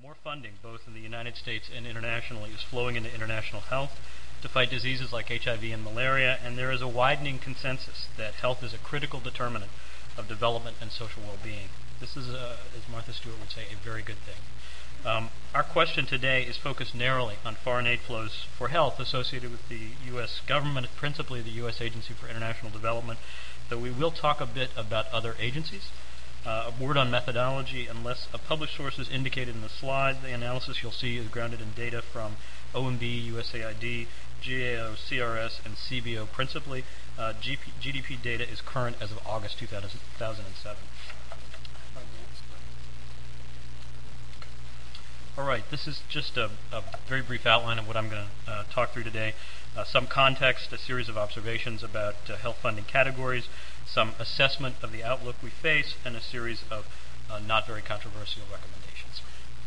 More funding, both in the United States and internationally, is flowing into international health to fight diseases like HIV and malaria, and there is a widening consensus that health is a critical determinant of development and social well-being. This is, as Martha Stewart would say, a very good thing. Our question today is focused narrowly on foreign aid flows for health associated with the U.S. government, principally the U.S. Agency for International Development, though we will talk a bit about other agencies. A word on methodology: unless a published source is indicated in the slide, the analysis you'll see is grounded in data from OMB, USAID, GAO, CRS, and CBO principally. GDP data is current as of August 2007. All right, this is just a very brief outline of what I'm going to talk through today. Some context, a series of observations about health funding categories, some assessment of the outlook we face, and a series of not very controversial recommendations.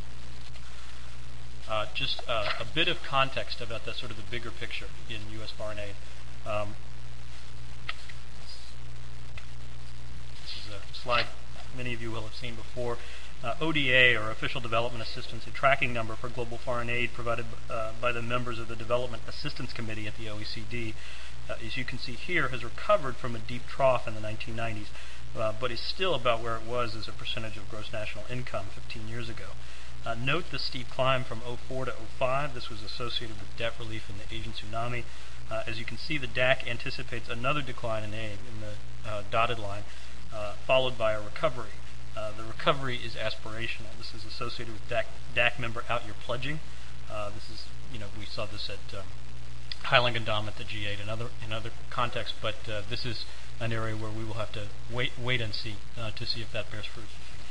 Just a bit of context about the sort of the bigger picture in U.S. foreign aid. This is a slide many of you will have seen before. ODA, or Official Development Assistance, a tracking number for global foreign aid provided by the members of the Development Assistance Committee at the OECD, as you can see here, has recovered from a deep trough in the 1990s, but is still about where it was as a percentage of gross national income 15 years ago. Note the steep climb from 04 to 05. This was associated with debt relief in the Asian tsunami. As you can see, the DAC anticipates another decline in aid in the dotted line, followed by a recovery. The recovery is aspirational. This is associated with DAC member out-year pledging. This is, we saw this at Highland and Dom at the G8 in other contexts, but this is an area where we will have to wait and see to see if that bears fruit.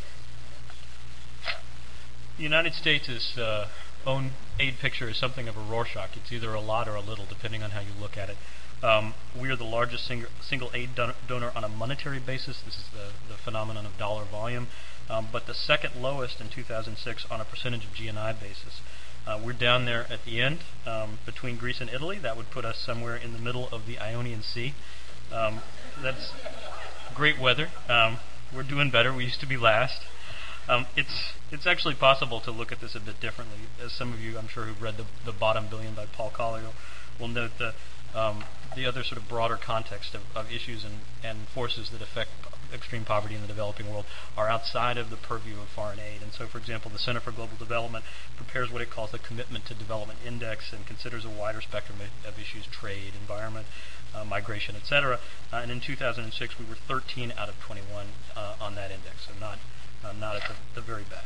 The United States' own aid picture is something of a Rorschach. It's either a lot or a little, depending on how you look at it. We are the largest single aid donor on a monetary basis. This is the phenomenon of dollar volume, but the second lowest in 2006 on a percentage of GNI basis. We're down there at the end between Greece and Italy. That would put us somewhere in the middle of the Ionian Sea. That's great weather. We're doing better. We used to be last. It's actually possible to look at this a bit differently. As some of you, I'm sure, who've read The Bottom Billion by Paul Collier will note the other sort of broader context of issues and forces that affect extreme poverty in the developing world are outside of the purview of foreign aid. And so, for example, the Center for Global Development prepares what it calls the Commitment to Development Index and considers a wider spectrum of issues: trade, environment, migration, etc. And in 2006, we were 13 out of 21 on that index, so not at the very back.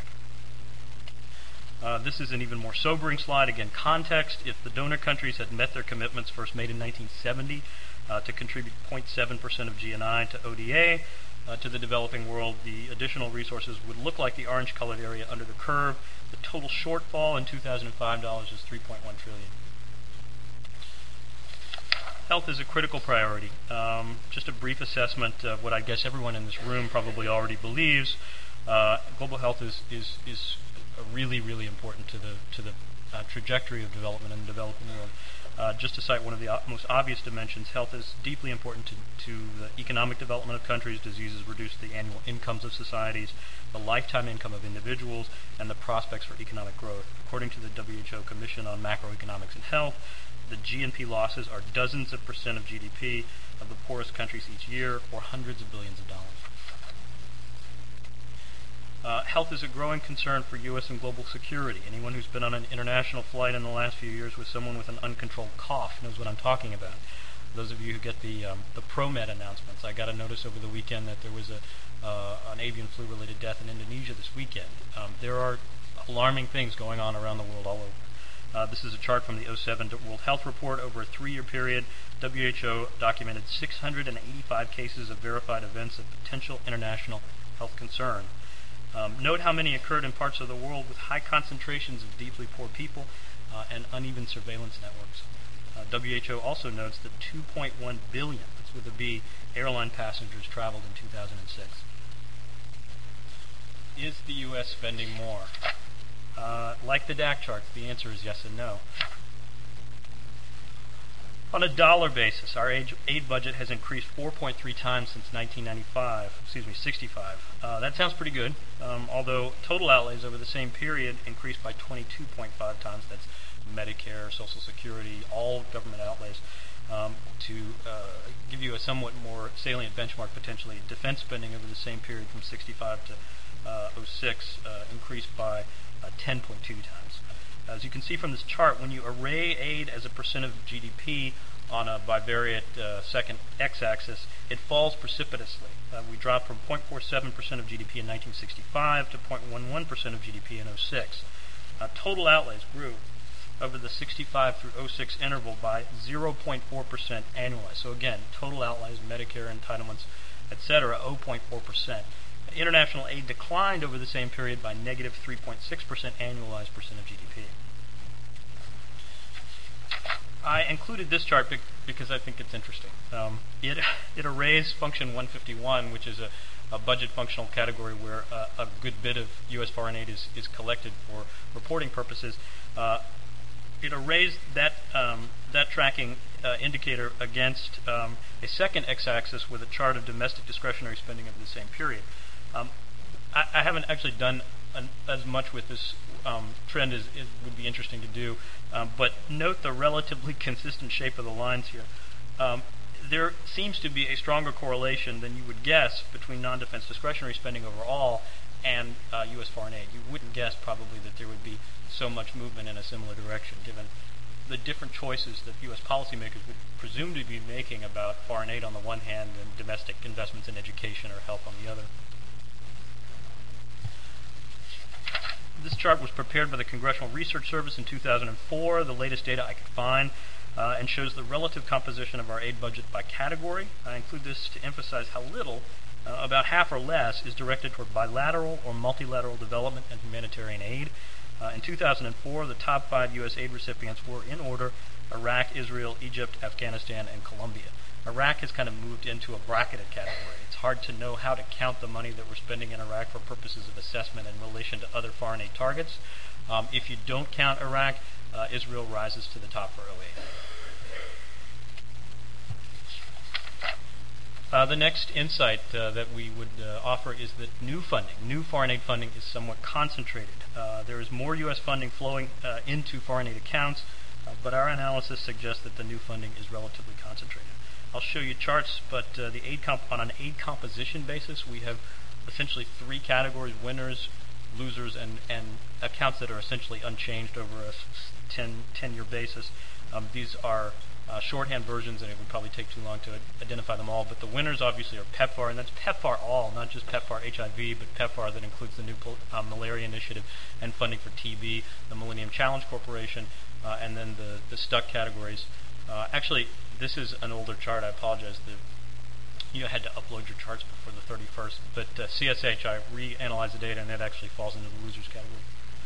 This is an even more sobering slide. Again, context: if the donor countries had met their commitments first made in 1970 to contribute 0.7% of GNI to ODA to the developing world, the additional resources would look like the orange-colored area under the curve. The total shortfall in 2005 dollars is $3.1 trillion. Health is a critical priority. Just a brief assessment of what I guess everyone in this room probably already believes. Global health is really, really important to the trajectory of development in the developing world. Just to cite one of the most obvious dimensions, health is deeply important to the economic development of countries. Diseases reduce the annual incomes of societies, the lifetime income of individuals, and the prospects for economic growth. According to the WHO Commission on Macroeconomics and Health, the GNP losses are dozens of % of GDP of the poorest countries each year, or hundreds of billions of dollars. Health is a growing concern for U.S. and global security. Anyone who's been on an international flight in the last few years with someone with an uncontrolled cough knows what I'm talking about. Those of you who get the ProMed announcements, I got a notice over the weekend that there was an avian flu-related death in Indonesia this weekend. There are alarming things going on around the world all over. This is a chart from the 2007 World Health Report. Over a 3-year period, WHO documented 685 cases of verified events of potential international health concern. Note how many occurred in parts of the world with high concentrations of deeply poor people and uneven surveillance networks. WHO also notes that 2.1 billion, that's with a B, airline passengers traveled in 2006. Is the U.S. spending more? Like the DAC charts, the answer is yes and no. On a dollar basis, our aid budget has increased 4.3 times since 1965. That sounds pretty good, although total outlays over the same period increased by 22.5 times. That's Medicare, Social Security, all government outlays. To give you a somewhat more salient benchmark, potentially, defense spending over the same period from 65 to 06 increased by 10.2 times. As you can see from this chart, when you array aid as a percent of GDP on a bivariate second x-axis, it falls precipitously. We dropped from 0.47% of GDP in 1965 to 0.11% of GDP in 06. Total outlays grew over the 65 through 06 interval by 0.4% annualized. So again, total outlays, Medicare entitlements, etc., 0.4%. International aid declined over the same period by negative 3.6% annualized percent of GDP. I included this chart because I think it's interesting. It arrays function 151, which is a budget functional category where a good bit of U.S. foreign aid is collected for reporting purposes. It arrays that tracking indicator against a second x-axis with a chart of domestic discretionary spending over the same period. I haven't actually done as much with this trend as it would be interesting to do, but note the relatively consistent shape of the lines here. There seems to be a stronger correlation than you would guess between non-defense discretionary spending overall and U.S. foreign aid. You wouldn't guess probably that there would be so much movement in a similar direction, given the different choices that U.S. policymakers would presume to be making about foreign aid on the one hand and domestic investments in education or health on the other. This chart was prepared by the Congressional Research Service in 2004, the latest data I could find, and shows the relative composition of our aid budget by category. I include this to emphasize how little, about half or less, is directed toward bilateral or multilateral development and humanitarian aid. In 2004, the top 5 U.S. aid recipients were, in order, Iraq, Israel, Egypt, Afghanistan, and Colombia. Iraq has kind of moved into a bracketed category. It's hard to know how to count the money that we're spending in Iraq for purposes of assessment in relation to other foreign aid targets. If you don't count Iraq, Israel rises to the top for 08. The next insight that we would offer is that new foreign aid funding is somewhat concentrated. There is more U.S. funding flowing into foreign aid accounts, but our analysis suggests that the new funding is relatively concentrated. I'll show you charts, but on an aid composition basis, we have essentially 3 categories: winners, losers, and accounts that are essentially unchanged over a 10-year basis. These are shorthand versions, and it would probably take too long to identify them all, but the winners obviously are PEPFAR, and that's PEPFAR all, not just PEPFAR HIV, but PEPFAR that includes the new malaria initiative and funding for TB, the Millennium Challenge Corporation, and then the stuck categories. Actually, this is an older chart. I apologize. You had to upload your charts before the 31st, but CSH, I reanalyzed the data, and it actually falls into the losers category.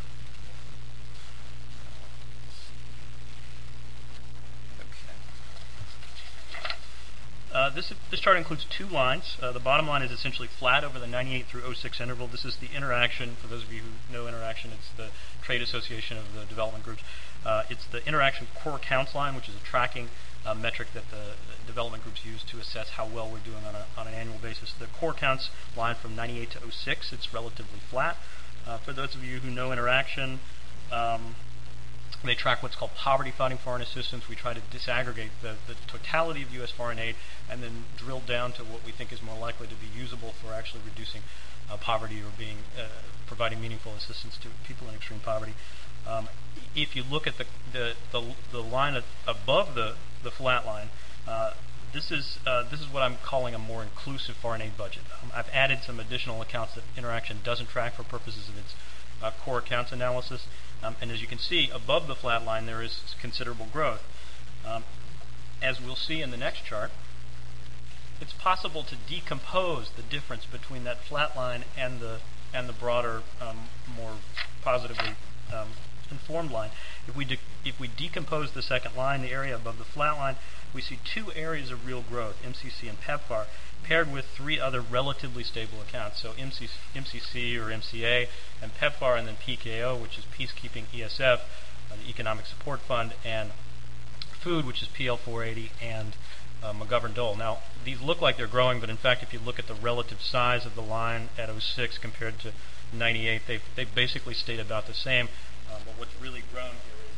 This chart includes 2 lines. The bottom line is essentially flat over the 98 through 06 interval. This is the Interaction. For those of you who know Interaction, it's the trade association of the development groups. It's the Interaction core counts line, which is a tracking metric that the development groups use to assess how well we're doing on an annual basis. The core counts line from 98 to 06, it's relatively flat. For those of you who know Interaction, they track what's called poverty-fighting foreign assistance. We try to disaggregate the totality of U.S. foreign aid and then drill down to what we think is more likely to be usable for actually reducing poverty or providing meaningful assistance to people in extreme poverty. If you look at the line above the flat line, this is what I'm calling a more inclusive foreign aid budget. I've added some additional accounts that Interaction doesn't track for purposes of its core accounts analysis. And as you can see, above the flat line, there is considerable growth. As we'll see in the next chart, it's possible to decompose the difference between that flat line and the broader, more positively informed line. If we decompose the second line, the area above the flat line, we see 2 areas of real growth, MCC and PEPFAR, paired with 3 other relatively stable accounts. So MCC or MCA and PEPFAR, and then PKO, which is Peacekeeping ESF, the Economic Support Fund, and food, which is PL480 and McGovern Dole. Now, these look like they're growing, but in fact, if you look at the relative size of the line at 06 compared to 98, they've basically stayed about the same. But what's really grown here is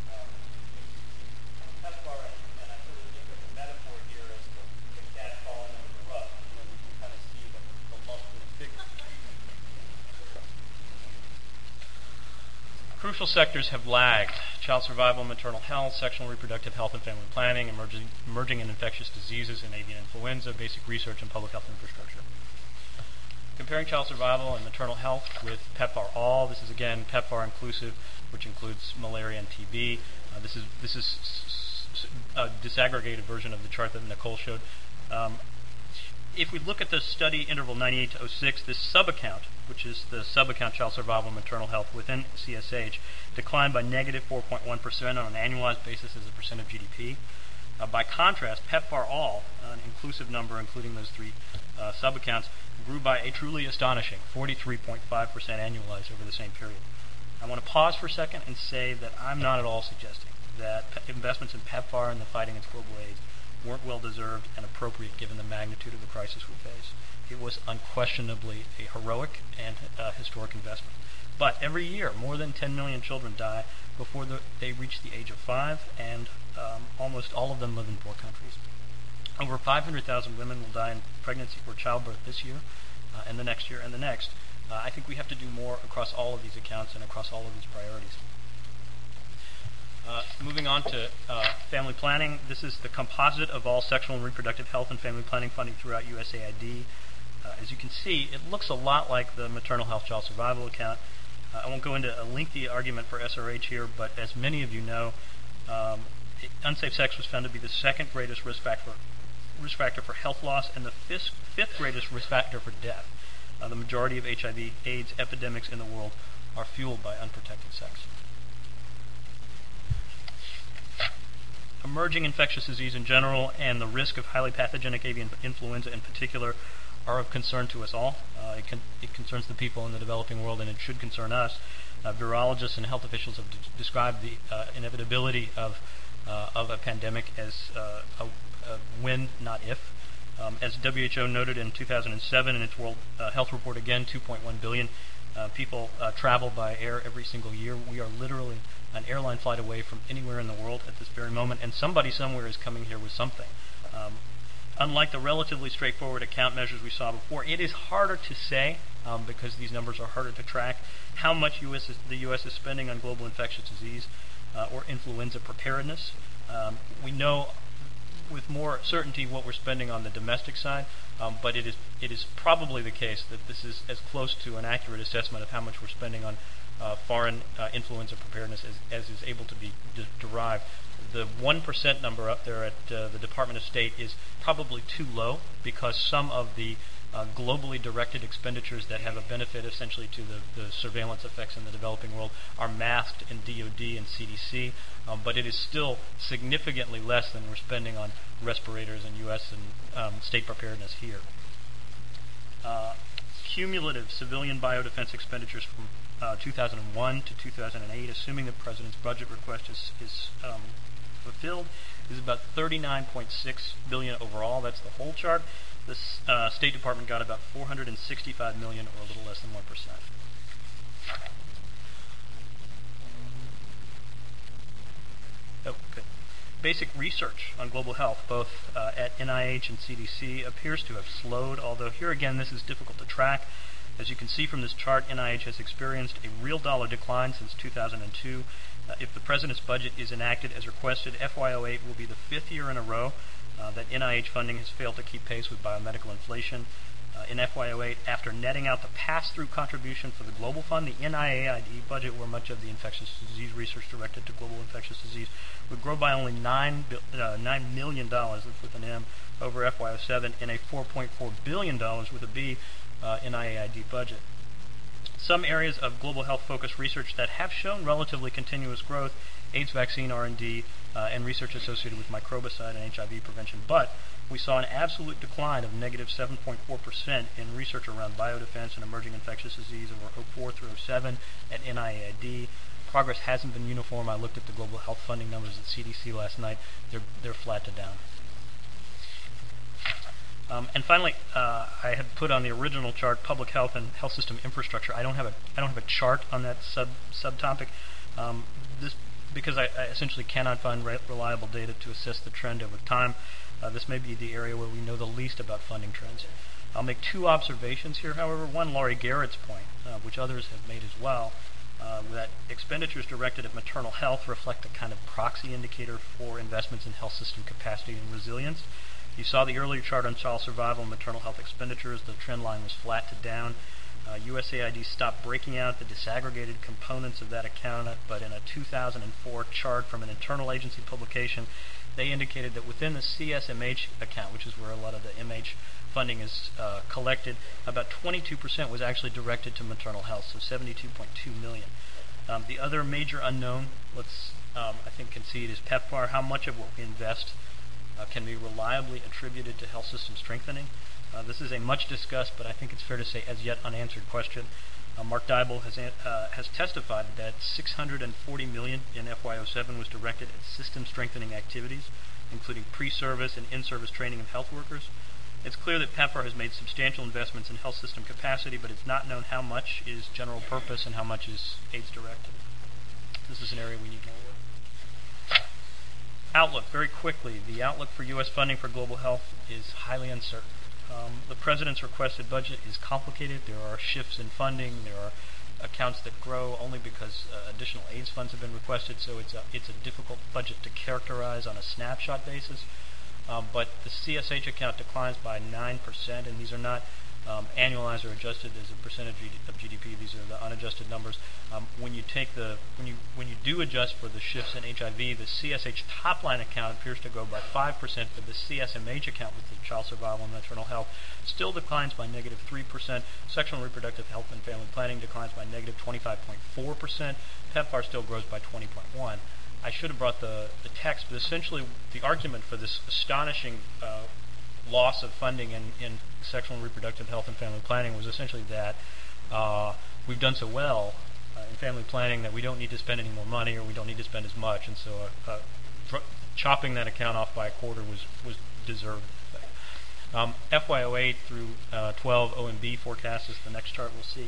PEPFAR, and I sort of think of the metaphor here as the cat falling under the rug. You know, you can kind of see the lump in the figure. Crucial sectors have lagged: child survival, maternal health, sexual and reproductive health and family planning, emerging and infectious diseases and avian influenza, basic research and public health infrastructure. Comparing child survival and maternal health with PEPFAR All. This is again PEPFAR inclusive, which includes malaria and TB. This is a disaggregated version of the chart that Nicole showed. If we look at the study interval 98 to 06, this sub-account, which is the sub-account child survival and maternal health within CSH, declined by negative 4.1% on an annualized basis as a percent of GDP. By contrast, PEPFAR All, an inclusive number including those three sub-accounts, grew by a truly astonishing 43.5% annualized over the same period. I want to pause for a second and say that I'm not at all suggesting that investments in PEPFAR and the fight against global AIDS weren't well-deserved and appropriate given the magnitude of the crisis we face. It was unquestionably a heroic and historic investment. But every year, more than 10 million children die before they reach the age of 5, and almost all of them live in poor countries. Over 500,000 women will die in pregnancy or childbirth this year, and the next year, and the next. I think we have to do more across all of these accounts and across all of these priorities. Moving on to family planning, this is the composite of all sexual and reproductive health and family planning funding throughout USAID. As you can see, it looks a lot like the maternal health child survival account. I won't go into a lengthy argument for SRH here, but as many of you know, unsafe sex was found to be the second greatest risk factor for health loss and the fifth greatest risk factor for death. The majority of HIV/AIDS epidemics in the world are fueled by unprotected sex. Emerging infectious disease in general and the risk of highly pathogenic avian influenza in particular are of concern to us all. It concerns the people in the developing world, and it should concern us. Virologists and health officials have described the inevitability of a pandemic as a when, not if. As WHO noted in 2007 in its World Health Report, again, 2.1 billion people travel by air every single year. We are literally an airline flight away from anywhere in the world at this very moment, and somebody somewhere is coming here with something. Unlike the relatively straightforward account measures we saw before, it is harder to say, because these numbers are harder to track, how much the U.S. is spending on global infectious disease or influenza preparedness. We know with more certainty what we're spending on the domestic side, but it is probably the case that this is as close to an accurate assessment of how much we're spending on foreign influenza preparedness as is able to be derived. The 1% number up there at the Department of State is probably too low because some of the globally directed expenditures that have a benefit essentially to the surveillance effects in the developing world are masked in DOD and CDC, but it is still significantly less than we're spending on respirators in U.S. and state preparedness here. Cumulative civilian biodefense expenditures from 2001 to 2008, assuming the President's budget request is fulfilled, is about $39.6 billion overall. That's the whole chart. The State Department got about $465 million, or a little less than 1%. Oh, good. Basic research on global health, both at NIH and CDC, appears to have slowed, although here again this is difficult to track. As you can see from this chart, NIH has experienced a real dollar decline since 2002. If the President's budget is enacted as requested, FY08 will be the 5th year in a row that NIH funding has failed to keep pace with biomedical inflation. In FY08, after netting out the pass-through contribution for the Global Fund, the NIAID budget, where much of the infectious disease research directed to global infectious disease, would grow by only $9 million, that's with an M, over FY07, and a $4.4 billion with a B NIAID budget. Some areas of global health-focused research that have shown relatively continuous growth: AIDS vaccine R&D and research associated with microbicide and HIV prevention. But we saw an absolute decline of negative 7.4% in research around biodefense and emerging infectious disease over 04 through 07 at NIAID. progress hasn't been uniform. I looked at the global health funding numbers at CDC last night. They're flat to down. And finally, I had put on the original chart public health and health system infrastructure. I don't have a chart on that subtopic. This because I essentially cannot find reliable data to assess the trend over time. This may be the area where we know the least about funding trends. I'll make two observations here, however. One, Laurie Garrett's point, which others have made as well, that expenditures directed at maternal health reflect a kind of proxy indicator for investments in health system capacity and resilience. You saw the earlier chart on child survival and maternal health expenditures. The trend line was flat to down. USAID stopped breaking out the disaggregated components of that account, but in a 2004 chart from an internal agency publication, they indicated that within the CSMH account, which is where a lot of the MH funding is collected, about 22% was actually directed to maternal health, so 72.2 million. The other major unknown, let's I think concede, is PEPFAR. How much of what we invest can be reliably attributed to health system strengthening? This is a much discussed, but I think it's fair to say as yet unanswered question. Mark Dybul has testified that $640 million in FY07 was directed at system strengthening activities, including pre-service and in-service training of health workers. It's clear that PEPFAR has made substantial investments in health system capacity, but it's not known how much is general purpose and how much is AIDS directed. This is an area we need more work. Outlook, very quickly. The outlook for U.S. funding for global health is highly uncertain. The President's requested budget is complicated. There are shifts in funding. There are accounts that grow only because additional AIDS funds have been requested, so it's a difficult budget to characterize on a snapshot basis. But the CSH account declines by 9%, and these are not annualized or adjusted as a percentage of GDP. These are the unadjusted numbers. When you do adjust for the shifts in HIV, the CSH top line account appears to grow by 5%, but the CSMH account with the child survival and maternal health still declines by negative 3%. Sexual and reproductive health and family planning declines by negative 25.4%. PEPFAR still grows by 20.1%. I should have brought the text, but essentially the argument for this astonishing loss of funding in sexual and reproductive health and family planning was essentially that we've done so well in family planning that we don't need to spend any more money, or we don't need to spend as much, and so chopping that account off by a quarter was deserved. FY08 through 12 OMB forecast is the next chart we'll see.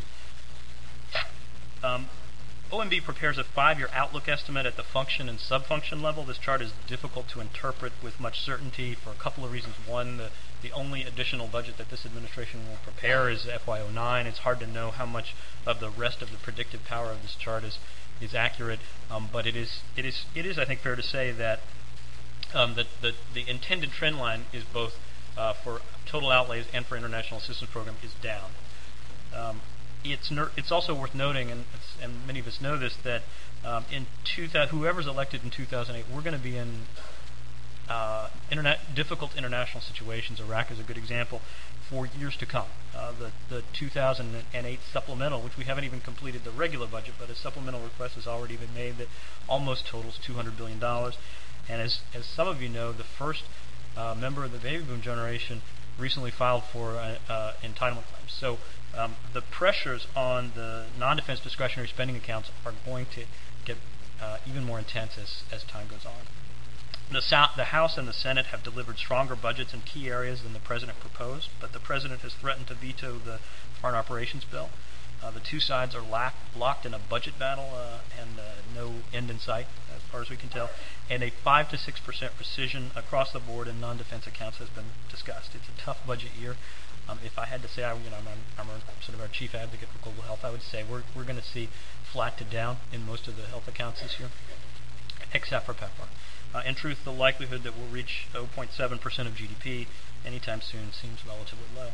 OMB prepares a 5-year outlook estimate at the function and subfunction level. This chart is difficult to interpret with much certainty for a couple of reasons. One, the only additional budget that this administration will prepare is FY09. It's hard to know how much of the rest of the predictive power of this chart is accurate, but it is I think fair to say that the intended trend line is both for total outlays and for international assistance program is down. It's also worth noting, and many of us know this, that in whoever's elected in 2008, we're going to be in difficult international situations. Iraq is a good example for years to come. The 2008 supplemental, which we haven't even completed the regular budget, but a supplemental request has already been made that almost totals $200 billion. And as some of you know, the first member of the baby boom generation recently filed for entitlement claims. So the pressures on the non-defense discretionary spending accounts are going to get even more intense as time goes on. The House and the Senate have delivered stronger budgets in key areas than the President proposed, but the President has threatened to veto the Foreign Operations Bill. The two sides are locked in a budget battle and no end in sight, as far as we can tell, and a 5 to 6% precision across the board in non-defense accounts has been discussed. It's a tough budget year. If I had to say, I'm sort of our chief advocate for global health, I would say we're going to see flat to down in most of the health accounts this year, except for PEPFAR. In truth, the likelihood that we'll reach 0.7% of GDP anytime soon seems relatively low.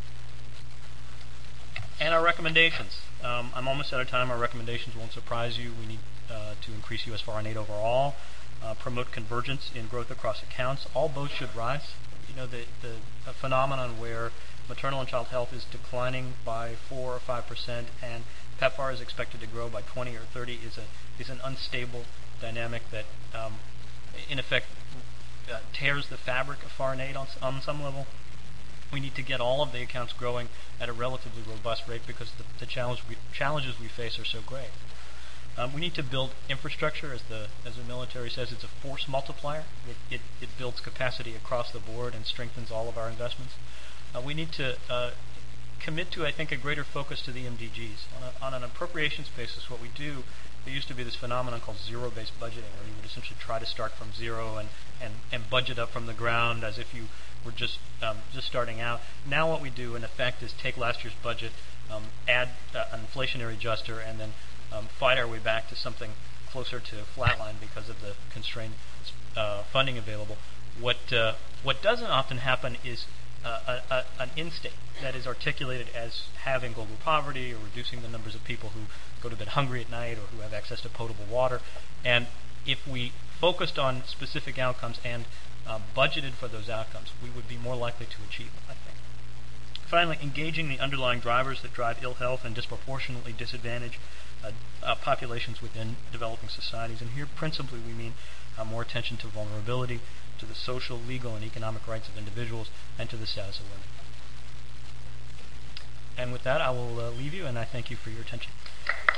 And our recommendations. I'm almost out of time. Our recommendations won't surprise you. We need to increase U.S. foreign aid overall, promote convergence in growth across accounts. All boats should rise. You know, the phenomenon where maternal and child health is declining by 4 or 5%, and PEPFAR is expected to grow by 20 or 30 is an unstable dynamic that, in effect, tears the fabric of foreign aid on some level. We need to get all of the accounts growing at a relatively robust rate because the challenges we face are so great. We need to build infrastructure, as the military says. It's a force multiplier. It builds capacity across the board and strengthens all of our investments. We need to commit to, I think, a greater focus to the MDGs. On an appropriations basis, what we do, there used to be this phenomenon called zero-based budgeting, where you would essentially try to start from zero and budget up from the ground as if you were just starting out. Now what we do, in effect, is take last year's budget, add an inflationary adjuster, and then fight our way back to something closer to flatline because of the constrained funding available. What doesn't often happen is an end state that is articulated as having global poverty or reducing the numbers of people who go to bed hungry at night or who have access to potable water. And if we focused on specific outcomes and budgeted for those outcomes, we would be more likely to achieve them, I think. Finally, engaging the underlying drivers that drive ill health and disproportionately disadvantage populations within developing societies. And here principally we mean more attention to vulnerability, to the social, legal, and economic rights of individuals, and to the status of women. And with that, I will leave you, and I thank you for your attention.